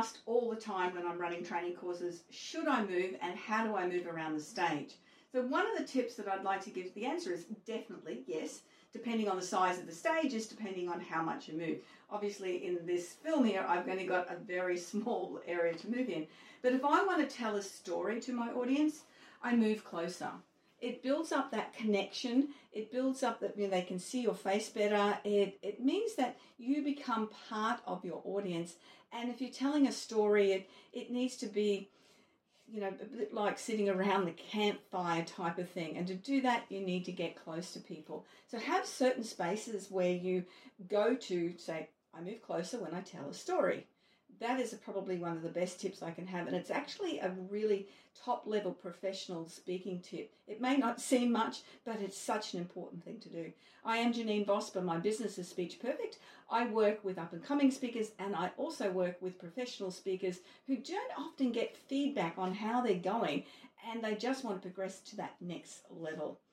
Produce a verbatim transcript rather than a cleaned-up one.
asked all the time when I'm running training courses, should I move and how do I move around the stage? So one of the tips that I'd like to give, the answer is definitely yes, depending on the size of the stages, depending on how much you move. Obviously in this film here, I've only got a very small area to move in. But if I want to tell a story to my audience, I move closer. It builds up that connection. It builds up that, you know, they can see your face better. It, it means that you become part of your audience. And if you're telling a story, it, it needs to be, you know, a bit like sitting around the campfire type of thing. And to do that, you need to get close to people. So have certain spaces where you go to say, I move closer when I tell a story. That is probably one of the best tips I can have. And it's actually a really top-level professional speaking tip. It may not seem much, but it's such an important thing to do. I am Janine Vosper. My business is Speech Perfect. I work with up-and-coming speakers, and I also work with professional speakers who don't often get feedback on how they're going, and they just want to progress to that next level.